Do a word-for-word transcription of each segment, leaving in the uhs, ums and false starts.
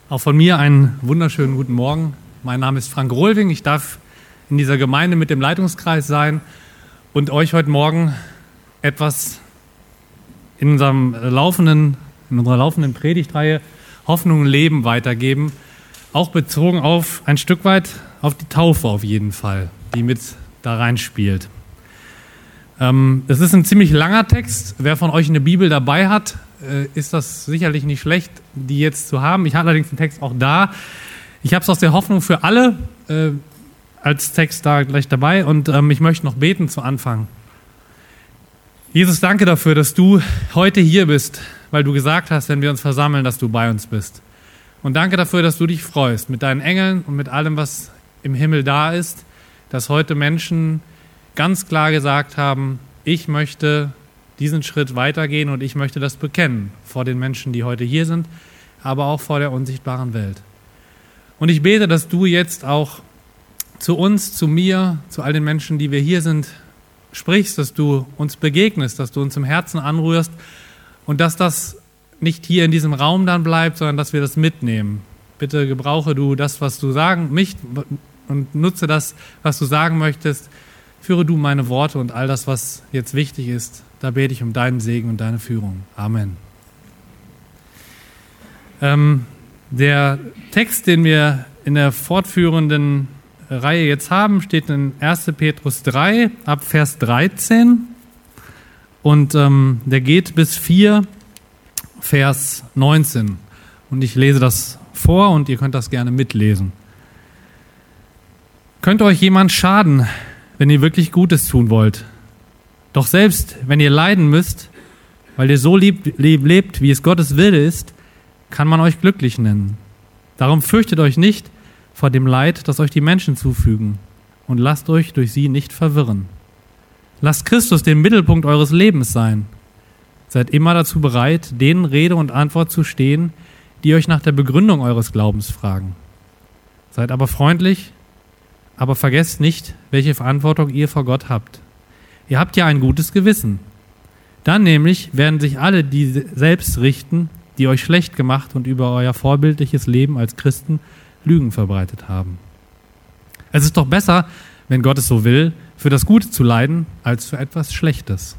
Auch von mir einen wunderschönen guten Morgen. Mein Name ist Frank Rohlwing. Ich darf in dieser Gemeinde mit dem Leitungskreis sein und euch heute Morgen etwas in, unserem laufenden, in unserer laufenden Predigtreihe Hoffnung und Leben weitergeben. Auch bezogen auf ein Stück weit auf die Taufe auf jeden Fall, die mit da reinspielt. Ähm, es ist ein ziemlich langer Text. Wer von euch eine Bibel dabei hat, äh, ist das sicherlich nicht schlecht, die jetzt zu haben. Ich habe allerdings den Text auch da. Ich habe es aus der Hoffnung für alle äh, als Text da gleich dabei und ähm, ich möchte noch beten zu Anfang. Jesus, danke dafür, dass du heute hier bist, weil du gesagt hast, wenn wir uns versammeln, dass du bei uns bist. Und danke dafür, dass du dich freust mit deinen Engeln und mit allem, was im Himmel da ist, dass heute Menschen ganz klar gesagt haben, ich möchte diesen Schritt weitergehen und ich möchte das bekennen vor den Menschen, die heute hier sind, aber auch vor der unsichtbaren Welt. Und ich bete, dass du jetzt auch zu uns, zu mir, zu all den Menschen, die wir hier sind, sprichst, dass du uns begegnest, dass du uns im Herzen anrührst und dass das nicht hier in diesem Raum dann bleibt, sondern dass wir das mitnehmen. Bitte gebrauche du das, was du sagen, mich und nutze das, was du sagen möchtest. Führe du meine Worte und all das, was jetzt wichtig ist. Da bete ich um deinen Segen und deine Führung. Amen. Ähm, der Text, den wir in der fortführenden Reihe jetzt haben, steht in erster Petrus drei, ab Vers dreizehn. Und ähm, der geht bis vier, Vers neunzehn. Und ich lese das vor und ihr könnt das gerne mitlesen. Könnte euch jemand schaden, wenn ihr wirklich Gutes tun wollt? Doch selbst, wenn ihr leiden müsst, weil ihr so lieb, lieb, lebt, wie es Gottes Wille ist, kann man euch glücklich nennen. Darum fürchtet euch nicht vor dem Leid, das euch die Menschen zufügen, und lasst euch durch sie nicht verwirren. Lasst Christus den Mittelpunkt eures Lebens sein. Seid immer dazu bereit, denen Rede und Antwort zu stehen, die euch nach der Begründung eures Glaubens fragen. Seid aber freundlich, aber vergesst nicht, welche Verantwortung ihr vor Gott habt. Ihr habt ja ein gutes Gewissen. Dann nämlich werden sich alle die selbst richten, die euch schlecht gemacht und über euer vorbildliches Leben als Christen Lügen verbreitet haben. Es ist doch besser, wenn Gott es so will, für das Gute zu leiden, als für etwas Schlechtes.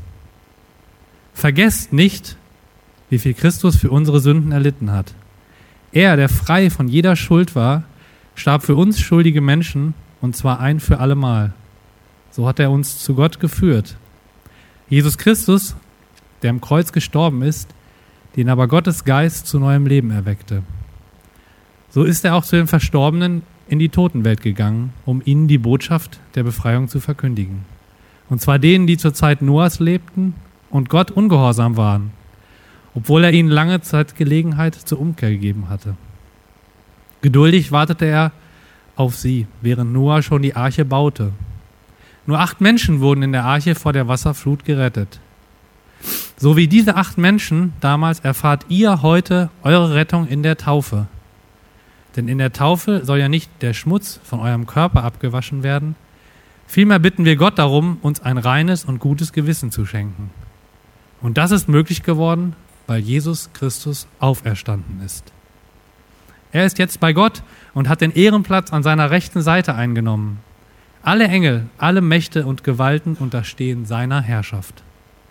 Vergesst nicht, wie viel Christus für unsere Sünden erlitten hat. Er, der frei von jeder Schuld war, starb für uns schuldige Menschen, und zwar ein für allemal. So hat er uns zu Gott geführt. Jesus Christus, der am Kreuz gestorben ist, den aber Gottes Geist zu neuem Leben erweckte. So ist er auch zu den Verstorbenen in die Totenwelt gegangen, um ihnen die Botschaft der Befreiung zu verkündigen. Und zwar denen, die zur Zeit Noahs lebten und Gott ungehorsam waren, obwohl er ihnen lange Zeit Gelegenheit zur Umkehr gegeben hatte. Geduldig wartete er auf sie, während Noah schon die Arche baute. Nur acht Menschen wurden in der Arche vor der Wasserflut gerettet. So wie diese acht Menschen damals erfahrt ihr heute eure Rettung in der Taufe. Denn in der Taufe soll ja nicht der Schmutz von eurem Körper abgewaschen werden. Vielmehr bitten wir Gott darum, uns ein reines und gutes Gewissen zu schenken. Und das ist möglich geworden, weil Jesus Christus auferstanden ist. Er ist jetzt bei Gott und hat den Ehrenplatz an seiner rechten Seite eingenommen. Alle Engel, alle Mächte und Gewalten unterstehen seiner Herrschaft.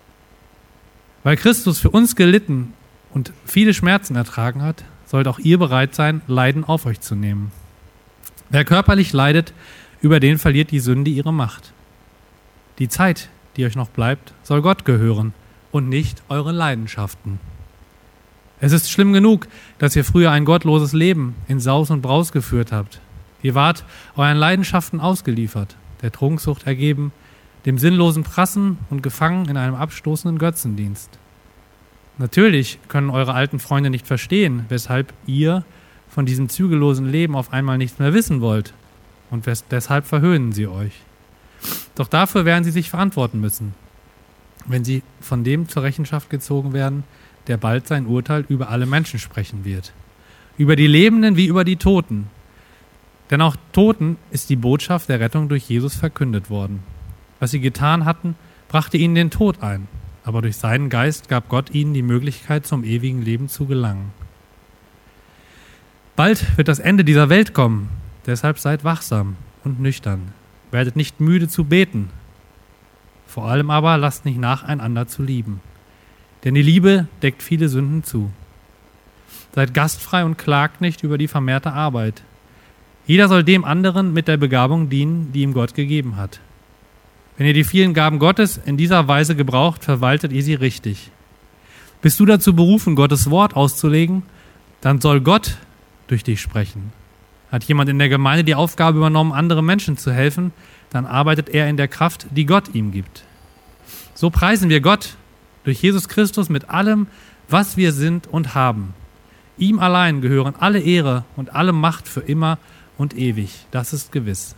Weil Christus für uns gelitten und viele Schmerzen ertragen hat, sollt auch ihr bereit sein, Leiden auf euch zu nehmen. Wer körperlich leidet, über den verliert die Sünde ihre Macht. Die Zeit, die euch noch bleibt, soll Gott gehören und nicht eure Leidenschaften. Es ist schlimm genug, dass ihr früher ein gottloses Leben in Saus und Braus geführt habt. Ihr wart euren Leidenschaften ausgeliefert, der Trunksucht ergeben, dem sinnlosen Prassen und gefangen in einem abstoßenden Götzendienst. Natürlich können eure alten Freunde nicht verstehen, weshalb ihr von diesem zügellosen Leben auf einmal nichts mehr wissen wollt, und wes- deshalb verhöhnen sie euch. Doch dafür werden sie sich verantworten müssen, wenn sie von dem zur Rechenschaft gezogen werden, der bald sein Urteil über alle Menschen sprechen wird. Über die Lebenden wie über die Toten. Denn auch Toten ist die Botschaft der Rettung durch Jesus verkündet worden. Was sie getan hatten, brachte ihnen den Tod ein. Aber durch seinen Geist gab Gott ihnen die Möglichkeit, zum ewigen Leben zu gelangen. Bald wird das Ende dieser Welt kommen. Deshalb seid wachsam und nüchtern. Werdet nicht müde zu beten. Vor allem aber lasst nicht nach, einander zu lieben. Denn die Liebe deckt viele Sünden zu. Seid gastfrei und klagt nicht über die vermehrte Arbeit. Jeder soll dem anderen mit der Begabung dienen, die ihm Gott gegeben hat. Wenn ihr die vielen Gaben Gottes in dieser Weise gebraucht, verwaltet ihr sie richtig. Bist du dazu berufen, Gottes Wort auszulegen, dann soll Gott durch dich sprechen. Hat jemand in der Gemeinde die Aufgabe übernommen, anderen Menschen zu helfen, dann arbeitet er in der Kraft, die Gott ihm gibt. So preisen wir Gott durch Jesus Christus mit allem, was wir sind und haben. Ihm allein gehören alle Ehre und alle Macht für immer und ewig. Das ist gewiss.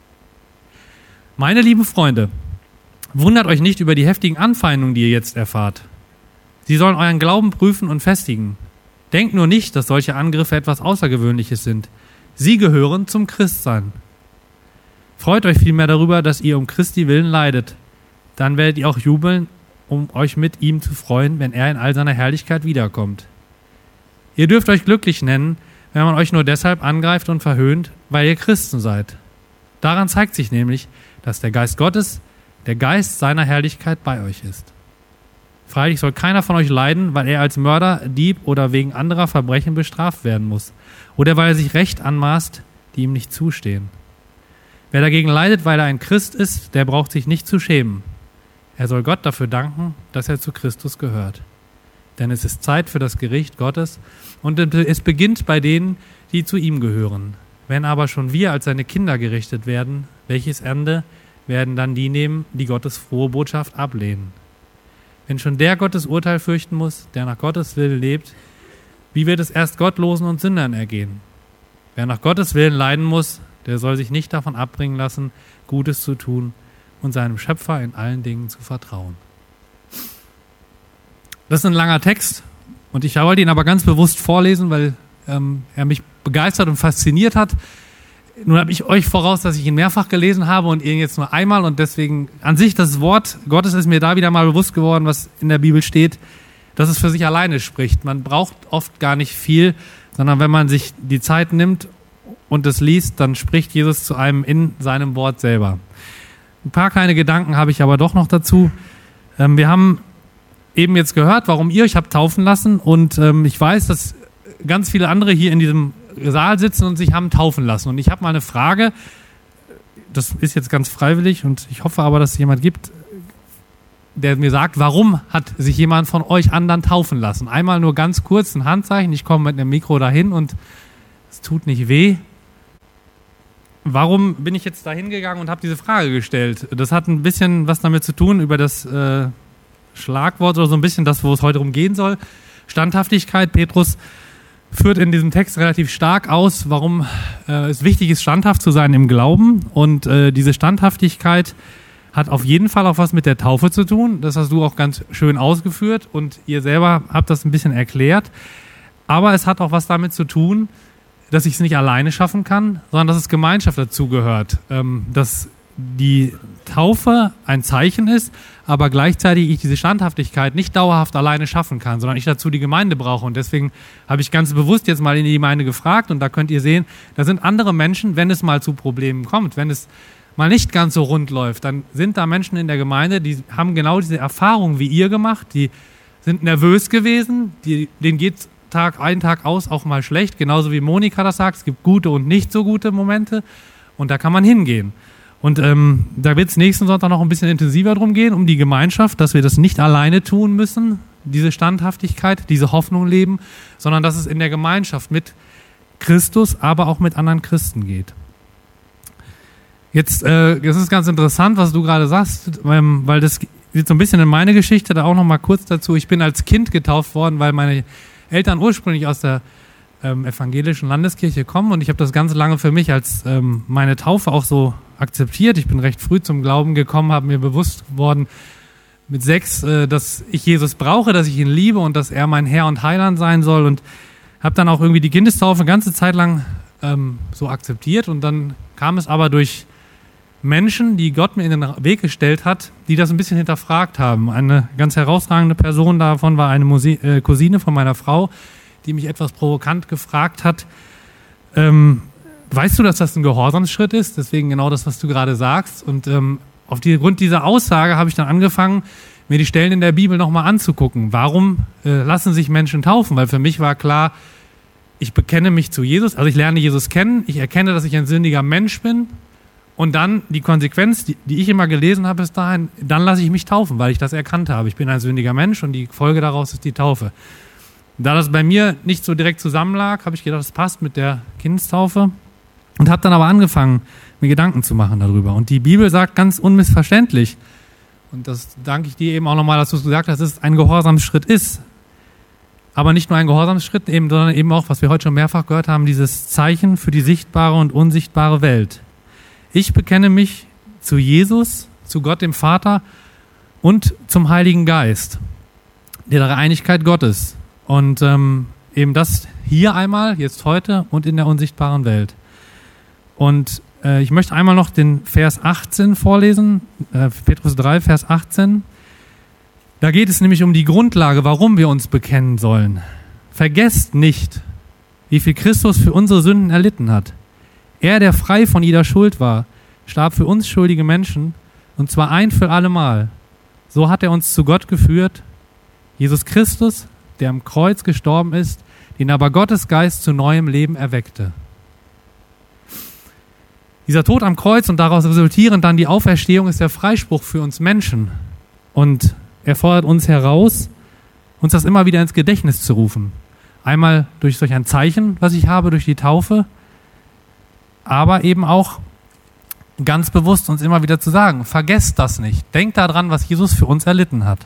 Meine lieben Freunde, wundert euch nicht über die heftigen Anfeindungen, die ihr jetzt erfahrt. Sie sollen euren Glauben prüfen und festigen. Denkt nur nicht, dass solche Angriffe etwas Außergewöhnliches sind. Sie gehören zum Christsein. Freut euch vielmehr darüber, dass ihr um Christi willen leidet. Dann werdet ihr auch jubeln, um euch mit ihm zu freuen, wenn er in all seiner Herrlichkeit wiederkommt. Ihr dürft euch glücklich nennen, wenn man euch nur deshalb angreift und verhöhnt, weil ihr Christen seid. Daran zeigt sich nämlich, dass der Geist Gottes, der Geist seiner Herrlichkeit bei euch ist. Freilich soll keiner von euch leiden, weil er als Mörder, Dieb oder wegen anderer Verbrechen bestraft werden muss, oder weil er sich Recht anmaßt, die ihm nicht zustehen. Wer dagegen leidet, weil er ein Christ ist, der braucht sich nicht zu schämen. Er soll Gott dafür danken, dass er zu Christus gehört. Denn es ist Zeit für das Gericht Gottes und es beginnt bei denen, die zu ihm gehören. Wenn aber schon wir als seine Kinder gerichtet werden, welches Ende werden dann die nehmen, die Gottes frohe Botschaft ablehnen? Wenn schon der Gottes Urteil fürchten muss, der nach Gottes Willen lebt, wie wird es erst Gottlosen und Sündern ergehen? Wer nach Gottes Willen leiden muss, der soll sich nicht davon abbringen lassen, Gutes zu tun und seinem Schöpfer in allen Dingen zu vertrauen. Das ist ein langer Text und ich wollte ihn aber ganz bewusst vorlesen, weil ähm, er mich begeistert und fasziniert hat. Nun habe ich euch voraus, dass ich ihn mehrfach gelesen habe und ihr jetzt nur einmal, und deswegen an sich das Wort Gottes ist mir da wieder mal bewusst geworden, was in der Bibel steht, dass es für sich alleine spricht. Man braucht oft gar nicht viel, sondern wenn man sich die Zeit nimmt und es liest, dann spricht Jesus zu einem in seinem Wort selber. Ein paar kleine Gedanken habe ich aber doch noch dazu. Ähm, wir haben eben jetzt gehört, warum ihr euch habt taufen lassen, und ähm, ich weiß, dass ganz viele andere hier in diesem Saal sitzen und sich haben taufen lassen. Und ich habe mal eine Frage, das ist jetzt ganz freiwillig und ich hoffe aber, dass es jemand gibt, der mir sagt, warum hat sich jemand von euch anderen taufen lassen? Einmal nur ganz kurz ein Handzeichen, ich komme mit einem Mikro dahin und es tut nicht weh. Warum bin ich jetzt da hingegangen und habe diese Frage gestellt? Das hat ein bisschen was damit zu tun, über das äh, Schlagwort oder so ein bisschen das, wo es heute umgehen soll. Standhaftigkeit. Petrus führt in diesem Text relativ stark aus, warum äh, es wichtig ist, standhaft zu sein im Glauben. Und äh, diese Standhaftigkeit hat auf jeden Fall auch was mit der Taufe zu tun. Das hast du auch ganz schön ausgeführt und ihr selber habt das ein bisschen erklärt. Aber es hat auch was damit zu tun, dass ich es nicht alleine schaffen kann, sondern dass es Gemeinschaft dazugehört. Ähm, dass die Taufe ein Zeichen ist, aber gleichzeitig ich diese Standhaftigkeit nicht dauerhaft alleine schaffen kann, sondern ich dazu die Gemeinde brauche. Und deswegen habe ich ganz bewusst jetzt mal in die Gemeinde gefragt, und da könnt ihr sehen, da sind andere Menschen, wenn es mal zu Problemen kommt, wenn es mal nicht ganz so rund läuft, dann sind da Menschen in der Gemeinde, die haben genau diese Erfahrung wie ihr gemacht, die sind nervös gewesen, die, denen geht Tag ein, Tag aus auch mal schlecht, genauso wie Monika das sagt, es gibt gute und nicht so gute Momente, und da kann man hingehen. Und ähm, da wird es nächsten Sonntag noch ein bisschen intensiver drum gehen, um die Gemeinschaft, dass wir das nicht alleine tun müssen, diese Standhaftigkeit, diese Hoffnung leben, sondern dass es in der Gemeinschaft mit Christus, aber auch mit anderen Christen geht. Jetzt, äh, das ist ganz interessant, was du gerade sagst, ähm, weil das geht so ein bisschen in meine Geschichte, da auch noch mal kurz dazu. Ich bin als Kind getauft worden, weil meine Eltern ursprünglich aus der ähm, evangelischen Landeskirche kommen, und ich habe das ganz lange für mich als ähm, meine Taufe auch so akzeptiert. Ich bin recht früh zum Glauben gekommen, habe mir bewusst geworden mit sechs, äh, dass ich Jesus brauche, dass ich ihn liebe und dass er mein Herr und Heiland sein soll, und habe dann auch irgendwie die Kindestaufe eine ganze Zeit lang ähm, so akzeptiert, und dann kam es aber durch Menschen, die Gott mir in den Weg gestellt hat, die das ein bisschen hinterfragt haben. Eine ganz herausragende Person davon war eine Musi- äh, Cousine von meiner Frau, die mich etwas provokant gefragt hat, ähm, weißt du, dass das ein Gehorsamsschritt ist? Deswegen genau das, was du gerade sagst. Und ähm, auf die, Grund dieser Aussage habe ich dann angefangen, mir die Stellen in der Bibel nochmal anzugucken. Warum äh, lassen sich Menschen taufen? Weil für mich war klar, ich bekenne mich zu Jesus, also ich lerne Jesus kennen, ich erkenne, dass ich ein sündiger Mensch bin und dann die Konsequenz, die, die ich immer gelesen habe bis dahin, dann lasse ich mich taufen, weil ich das erkannt habe. Ich bin ein sündiger Mensch und die Folge daraus ist die Taufe. Da das bei mir nicht so direkt zusammenlag, habe ich gedacht, das passt mit der Kindstaufe und habe dann aber angefangen, mir Gedanken zu machen darüber. Und die Bibel sagt ganz unmissverständlich, und das danke ich dir eben auch nochmal, dass du es gesagt hast, dass es ein Gehorsamsschritt ist. Aber nicht nur ein Gehorsamsschritt, eben, sondern eben auch, was wir heute schon mehrfach gehört haben, dieses Zeichen für die sichtbare und unsichtbare Welt. Ich bekenne mich zu Jesus, zu Gott dem Vater und zum Heiligen Geist, der Dreieinigkeit Gottes. Und ähm, eben das hier einmal, jetzt heute und in der unsichtbaren Welt. Und äh, ich möchte einmal noch den Vers achtzehn vorlesen, äh, Petrus drei, Vers achtzehn. Da geht es nämlich um die Grundlage, warum wir uns bekennen sollen. Vergesst nicht, wie viel Christus für unsere Sünden erlitten hat. Er, der frei von jeder Schuld war, starb für uns schuldige Menschen, und zwar ein für allemal. So hat er uns zu Gott geführt. Jesus Christus, der am Kreuz gestorben ist, den aber Gottes Geist zu neuem Leben erweckte. Dieser Tod am Kreuz und daraus resultierend dann die Auferstehung ist der Freispruch für uns Menschen. Und er fordert uns heraus, uns das immer wieder ins Gedächtnis zu rufen. Einmal durch solch ein Zeichen, was ich habe, durch die Taufe, aber eben auch ganz bewusst uns immer wieder zu sagen, vergesst das nicht. Denkt daran, was Jesus für uns erlitten hat.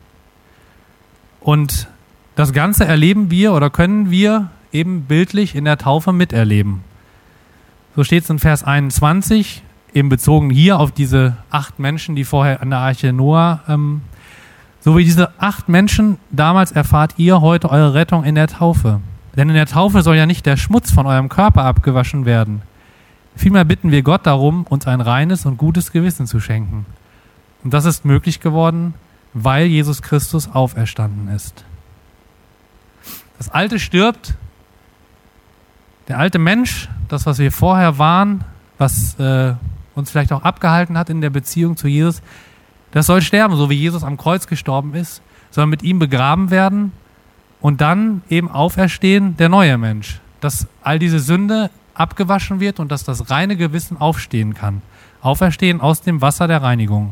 Und das Ganze erleben wir oder können wir eben bildlich in der Taufe miterleben. So steht es in Vers einundzwanzig, eben bezogen hier auf diese acht Menschen, die vorher an der Arche Noah ähm, so wie diese acht Menschen damals erfahrt ihr heute eure Rettung in der Taufe. Denn in der Taufe soll ja nicht der Schmutz von eurem Körper abgewaschen werden. Vielmehr bitten wir Gott darum, uns ein reines und gutes Gewissen zu schenken. Und das ist möglich geworden, weil Jesus Christus auferstanden ist. Das Alte stirbt. Der alte Mensch, das, was wir vorher waren, was äh, uns vielleicht auch abgehalten hat in der Beziehung zu Jesus, das soll sterben, so wie Jesus am Kreuz gestorben ist, soll mit ihm begraben werden und dann eben auferstehen der neue Mensch. Dass all diese Sünde abgewaschen wird und dass das reine Gewissen aufstehen kann. Auferstehen aus dem Wasser der Reinigung.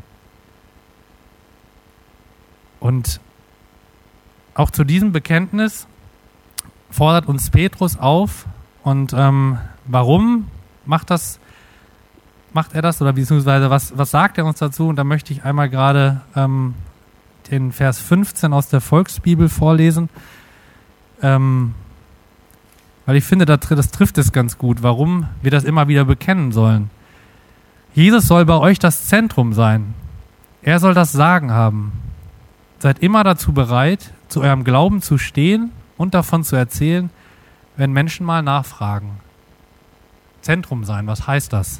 Und auch zu diesem Bekenntnis fordert uns Petrus auf. Und ähm, warum macht das macht er das oder beziehungsweise was, was sagt er uns dazu? Und da möchte ich einmal gerade ähm, den Vers fünfzehn aus der Volksbibel vorlesen, ähm, weil ich finde, das, das trifft es ganz gut, warum wir das immer wieder bekennen sollen. Jesus soll bei euch das Zentrum sein. Er soll das Sagen haben. Seid immer dazu bereit, zu eurem Glauben zu stehen und davon zu erzählen, wenn Menschen mal nachfragen. Zentrum sein, was heißt das?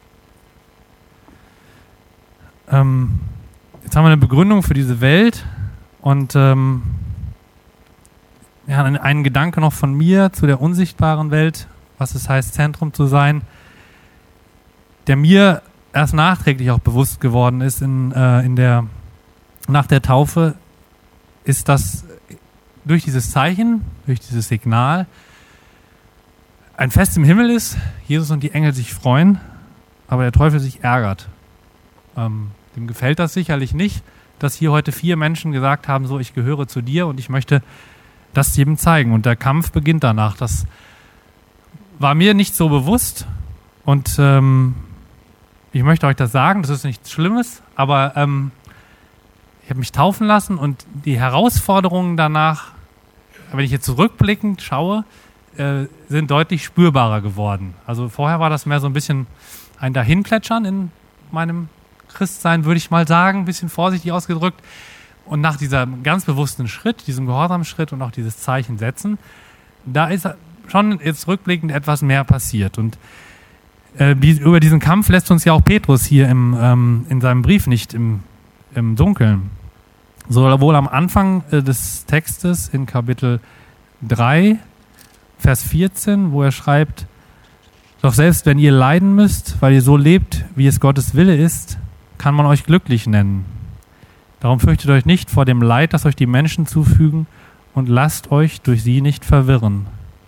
Ähm, jetzt haben wir eine Begründung für diese Welt und ähm, ja, ein, ein Gedanke noch von mir zu der unsichtbaren Welt, was es heißt, Zentrum zu sein, der mir erst nachträglich auch bewusst geworden ist in, äh, in der, nach der Taufe, ist, dass durch dieses Zeichen, durch dieses Signal ein Fest im Himmel ist, Jesus und die Engel sich freuen, aber der Teufel sich ärgert. Ähm, dem gefällt das sicherlich nicht, dass hier heute vier Menschen gesagt haben, so, ich gehöre zu dir und ich möchte das jedem zeigen. Und der Kampf beginnt danach. Das war mir nicht so bewusst und ähm, ich möchte euch das sagen, das ist nichts Schlimmes, aber ähm, ich habe mich taufen lassen und die Herausforderungen danach, wenn ich jetzt zurückblickend schaue, äh, sind deutlich spürbarer geworden. Also vorher war das mehr so ein bisschen ein Dahinplätschern in meinem Christsein, würde ich mal sagen, ein bisschen vorsichtig ausgedrückt. Und nach diesem ganz bewussten Schritt, diesem Gehorsamschritt und auch dieses Zeichen setzen, da ist schon jetzt rückblickend etwas mehr passiert. Und äh, die, über diesen Kampf lässt uns ja auch Petrus hier im, ähm, in seinem Brief nicht im, im Dunkeln. Sowohl am Anfang äh, des Textes in Kapitel drei, Vers vierzehn, wo er schreibt, Doch selbst wenn ihr leiden müsst, weil ihr so lebt, wie es Gottes Wille ist, kann man euch glücklich nennen. Darum fürchtet euch nicht vor dem Leid, das euch die Menschen zufügen, und lasst euch durch sie nicht verwirren.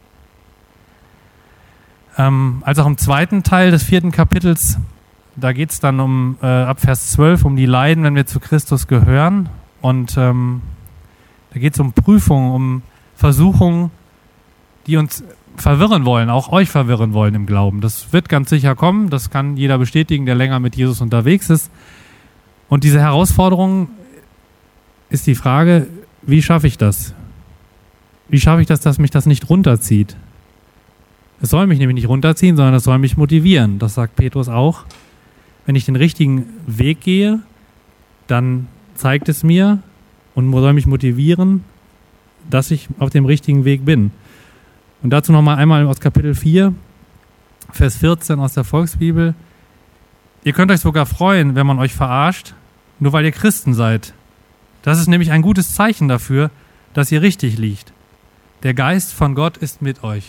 Ähm, als auch im zweiten Teil des vierten Kapitels, da geht es dann um äh, ab Vers zwölf um die Leiden, wenn wir zu Christus gehören. Und ähm, da geht es um Prüfungen, um Versuchungen, die uns verwirren wollen, auch euch verwirren wollen im Glauben. Das wird ganz sicher kommen, das kann jeder bestätigen, der länger mit Jesus unterwegs ist. Und diese Herausforderung ist die Frage, wie schaffe ich das? Wie schaffe ich das, dass mich das nicht runterzieht? Es soll mich nämlich nicht runterziehen, sondern es soll mich motivieren. Das sagt Petrus auch. Wenn ich den richtigen Weg gehe, dann zeigt es mir und soll mich motivieren, dass ich auf dem richtigen Weg bin. Und dazu nochmal einmal aus Kapitel vier, Vers vierzehn aus der Volksbibel. Ihr könnt euch sogar freuen, wenn man euch verarscht, nur weil ihr Christen seid. Das ist nämlich ein gutes Zeichen dafür, dass ihr richtig liegt. Der Geist von Gott ist mit euch.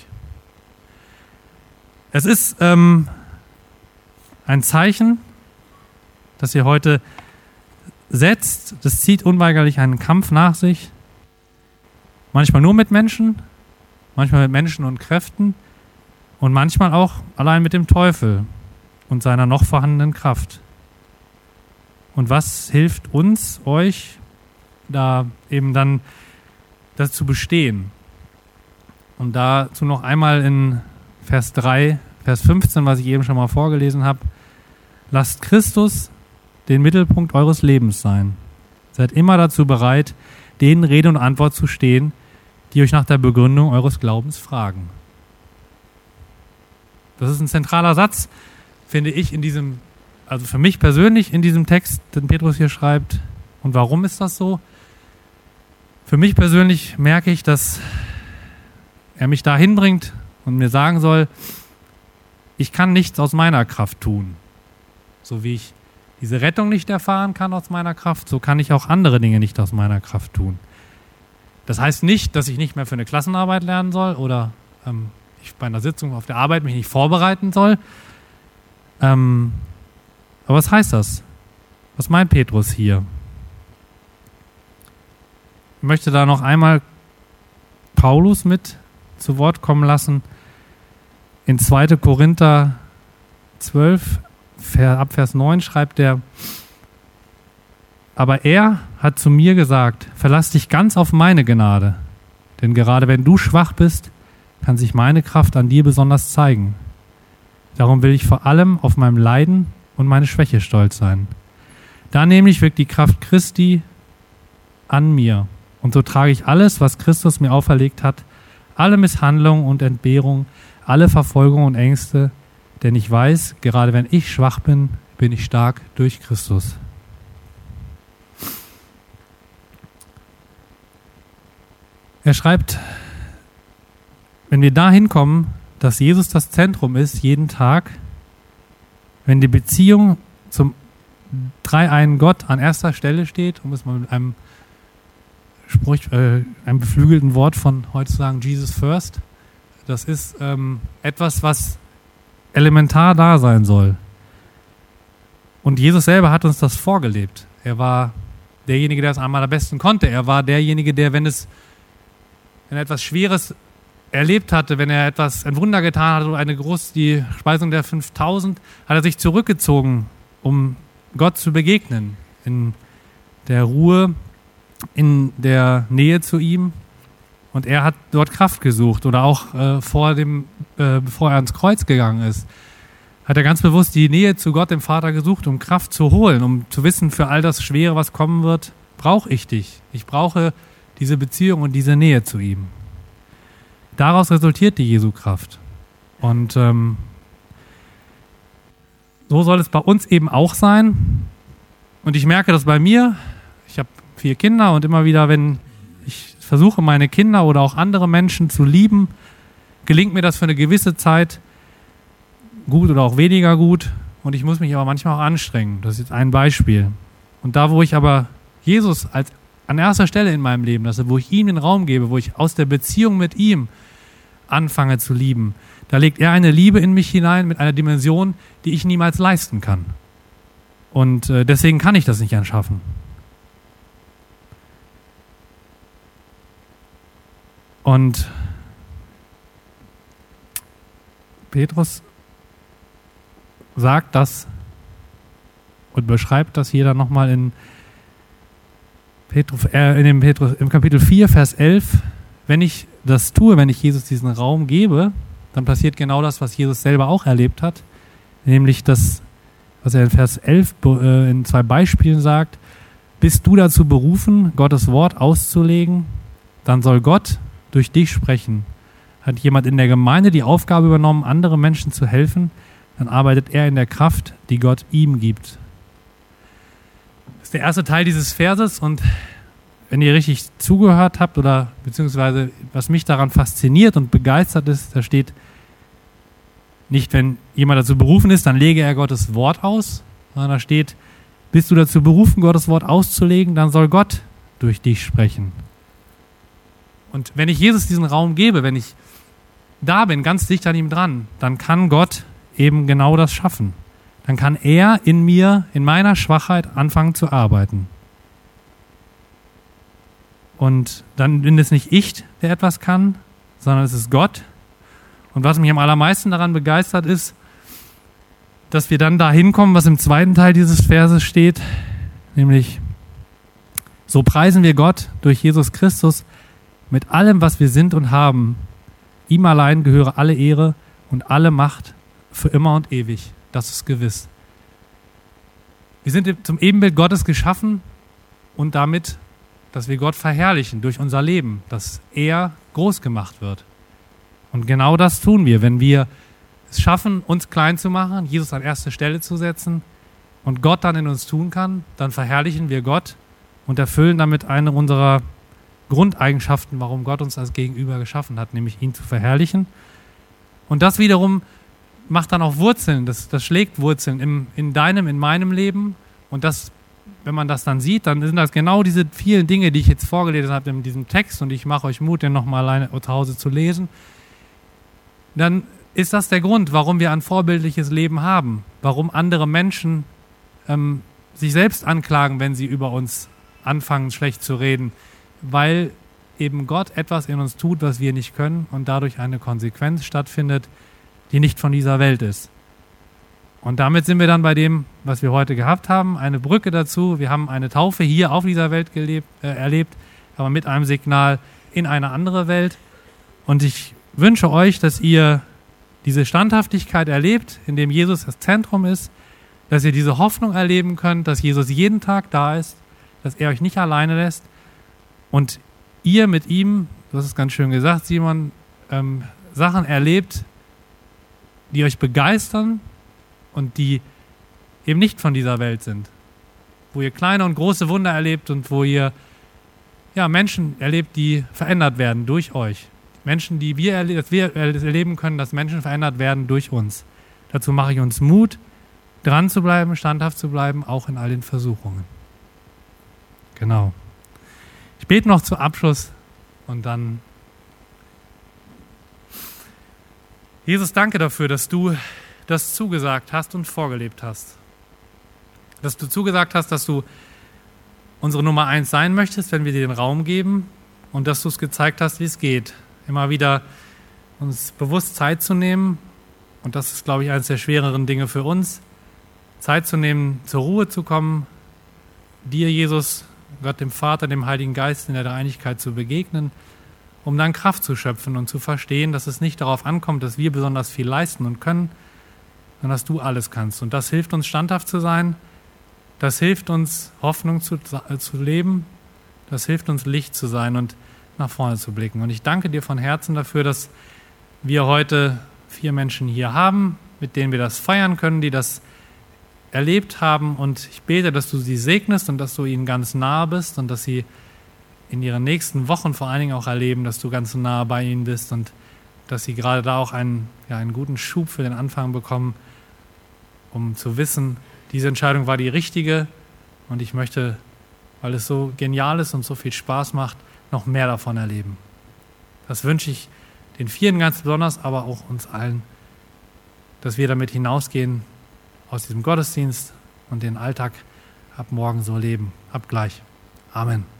Es ist ähm, ein Zeichen, das ihr heute setzt. Das zieht unweigerlich einen Kampf nach sich. Manchmal nur mit Menschen, manchmal mit Menschen und Kräften und manchmal auch allein mit dem Teufel und seiner noch vorhandenen Kraft. Und was hilft uns, euch, da eben dann das zu bestehen? Und dazu noch einmal in Vers drei, Vers fünfzehn, was ich eben schon mal vorgelesen habe. Lasst Christus den Mittelpunkt eures Lebens sein. Seid immer dazu bereit, denen Rede und Antwort zu stehen, die euch nach der Begründung eures Glaubens fragen. Das ist ein zentraler Satz, finde ich, in diesem, also für mich persönlich in diesem Text, den Petrus hier schreibt. Und warum ist das so? Für mich persönlich merke ich, dass er mich dahin bringt und mir sagen soll, ich kann nichts aus meiner Kraft tun. So wie ich diese Rettung nicht erfahren kann aus meiner Kraft, so kann ich auch andere Dinge nicht aus meiner Kraft tun. Das heißt nicht, dass ich nicht mehr für eine Klassenarbeit lernen soll oder ähm, ich bei einer Sitzung auf der Arbeit mich nicht vorbereiten soll. Ähm, aber was heißt das? Was meint Petrus hier? Ich möchte da noch einmal Paulus mit zu Wort kommen lassen. In zweiter Korinther zwölf, ab Vers neun schreibt er, aber er hat zu mir gesagt, verlass dich ganz auf meine Gnade, denn gerade wenn du schwach bist, kann sich meine Kraft an dir besonders zeigen. Darum will ich vor allem auf meinem Leiden und meine Schwäche stolz sein. Da nämlich wirkt die Kraft Christi an mir. Und so trage ich alles, was Christus mir auferlegt hat, alle Misshandlungen und Entbehrungen, alle Verfolgung und Ängste, denn ich weiß, gerade wenn ich schwach bin, bin ich stark durch Christus. Er schreibt, wenn wir dahin kommen, dass Jesus das Zentrum ist, jeden Tag, wenn die Beziehung zum dreieinen Gott an erster Stelle steht, um es mal mit einem Spruch, äh, einem beflügelten Wort von heute zu sagen, Jesus first, das ist ähm, etwas, was elementar da sein soll. Und Jesus selber hat uns das vorgelebt. Er war derjenige, der es am allerbesten konnte. Er war derjenige, der, wenn es wenn er etwas Schweres erlebt hatte, wenn er etwas, ein Wunder getan hatte, eine groß, die Speisung der fünftausend, hat er sich zurückgezogen, um Gott zu begegnen. In der Ruhe, in der Nähe zu ihm. Und er hat dort Kraft gesucht. Oder auch äh, vor dem, äh, bevor er ans Kreuz gegangen ist, hat er ganz bewusst die Nähe zu Gott, dem Vater, gesucht, um Kraft zu holen, um zu wissen, für all das Schwere, was kommen wird, brauche ich dich. Ich brauche diese Beziehung und diese Nähe zu ihm. Daraus resultiert die Jesu-Kraft. Und ähm, so soll es bei uns eben auch sein. Und ich merke das bei mir. Ich habe vier Kinder und immer wieder, wenn ich versuche, meine Kinder oder auch andere Menschen zu lieben, gelingt mir das für eine gewisse Zeit gut oder auch weniger gut. Und ich muss mich aber manchmal auch anstrengen. Das ist jetzt ein Beispiel. Und da, wo ich aber Jesus als an erster Stelle in meinem Leben lasse, wo ich ihm den Raum gebe, wo ich aus der Beziehung mit ihm anfange zu lieben, Da legt er eine Liebe in mich hinein mit einer Dimension, die ich niemals leisten kann. Und äh, deswegen kann ich das nicht erschaffen. Und Petrus sagt das und beschreibt das hier dann nochmal in, Petrus, äh, in dem Petrus, im Kapitel vier, Vers elf. Wenn ich das tue, wenn ich Jesus diesen Raum gebe, dann passiert genau das, was Jesus selber auch erlebt hat, nämlich das, was er in Vers elf äh, in zwei Beispielen sagt: Bist du dazu berufen, Gottes Wort auszulegen, dann soll Gott durch dich sprechen. Hat jemand in der Gemeinde die Aufgabe übernommen, anderen Menschen zu helfen, dann arbeitet er in der Kraft, die Gott ihm gibt. Das ist der erste Teil dieses Verses, und wenn ihr richtig zugehört habt oder beziehungsweise was mich daran fasziniert und begeistert ist, da steht nicht, wenn jemand dazu berufen ist, dann lege er Gottes Wort aus, sondern da steht, bist du dazu berufen, Gottes Wort auszulegen, dann soll Gott durch dich sprechen. Und wenn ich Jesus diesen Raum gebe, wenn ich da bin, ganz dicht an ihm dran, dann kann Gott eben genau das schaffen. Dann kann er in mir, in meiner Schwachheit anfangen zu arbeiten. Und dann bin es nicht ich, der etwas kann, sondern es ist Gott. Und was mich am allermeisten daran begeistert ist, dass wir dann da hinkommen, was im zweiten Teil dieses Verses steht, nämlich: So preisen wir Gott durch Jesus Christus mit allem, was wir sind und haben. Ihm allein gehöre alle Ehre und alle Macht für immer und ewig. Das ist gewiss. Wir sind zum Ebenbild Gottes geschaffen und damit, dass wir Gott verherrlichen durch unser Leben, dass er groß gemacht wird. Und genau das tun wir, wenn wir es schaffen, uns klein zu machen, Jesus an erste Stelle zu setzen und Gott dann in uns tun kann, dann verherrlichen wir Gott und erfüllen damit eine unserer Grundeigenschaften, warum Gott uns als Gegenüber geschaffen hat, nämlich ihn zu verherrlichen. Und das wiederum macht dann auch Wurzeln, das, das schlägt Wurzeln im, in deinem, in meinem Leben. Und das, wenn man das dann sieht, dann sind das genau diese vielen Dinge, die ich jetzt vorgelesen habe in diesem Text, und ich mache euch Mut, den nochmal alleine zu Hause zu lesen. Dann ist das der Grund, warum wir ein vorbildliches Leben haben, warum andere Menschen ähm, sich selbst anklagen, wenn sie über uns anfangen, schlecht zu reden, weil eben Gott etwas in uns tut, was wir nicht können, und dadurch eine Konsequenz stattfindet, die nicht von dieser Welt ist. Und damit sind wir dann bei dem, was wir heute gehabt haben, eine Brücke dazu. Wir haben eine Taufe hier auf dieser Welt gelebt, äh, erlebt, aber mit einem Signal in eine andere Welt. Und ich wünsche euch, dass ihr diese Standhaftigkeit erlebt, indem Jesus das Zentrum ist, dass ihr diese Hoffnung erleben könnt, dass Jesus jeden Tag da ist, dass er euch nicht alleine lässt und ihr mit ihm, du hast es ganz schön gesagt, Simon, ähm, Sachen erlebt, die euch begeistern und die eben nicht von dieser Welt sind. Wo ihr kleine und große Wunder erlebt und wo ihr ja, Menschen erlebt, die verändert werden durch euch. Menschen, die wir, erle- dass wir erleben können, dass Menschen verändert werden durch uns. Dazu mache ich uns Mut, dran zu bleiben, standhaft zu bleiben, auch in all den Versuchungen. Genau. Ich bete noch zum Abschluss und dann: Jesus, danke dafür, dass du das zugesagt hast und vorgelebt hast. Dass du zugesagt hast, dass du unsere Nummer eins sein möchtest, wenn wir dir den Raum geben, und dass du es gezeigt hast, wie es geht. Immer wieder uns bewusst Zeit zu nehmen, und das ist, glaube ich, eines der schwereren Dinge für uns, Zeit zu nehmen, zur Ruhe zu kommen, dir, Jesus, Gott dem Vater, dem Heiligen Geist in der Dreieinigkeit zu begegnen, um dann Kraft zu schöpfen und zu verstehen, dass es nicht darauf ankommt, dass wir besonders viel leisten und können, sondern dass du alles kannst. Und das hilft uns, standhaft zu sein, das hilft uns, Hoffnung zu, zu leben, das hilft uns, Licht zu sein und nach vorne zu blicken. Und ich danke dir von Herzen dafür, dass wir heute vier Menschen hier haben, mit denen wir das feiern können, die das erlebt haben. Und ich bete, dass du sie segnest und dass du ihnen ganz nahe bist und dass sie in ihren nächsten Wochen vor allen Dingen auch erleben, dass du ganz nahe bei ihnen bist und dass sie gerade da auch einen, ja, einen guten Schub für den Anfang bekommen, um zu wissen, diese Entscheidung war die richtige, und ich möchte, weil es so genial ist und so viel Spaß macht, noch mehr davon erleben. Das wünsche ich den Vieren ganz besonders, aber auch uns allen, dass wir damit hinausgehen aus diesem Gottesdienst und den Alltag ab morgen so leben. Ab gleich. Amen.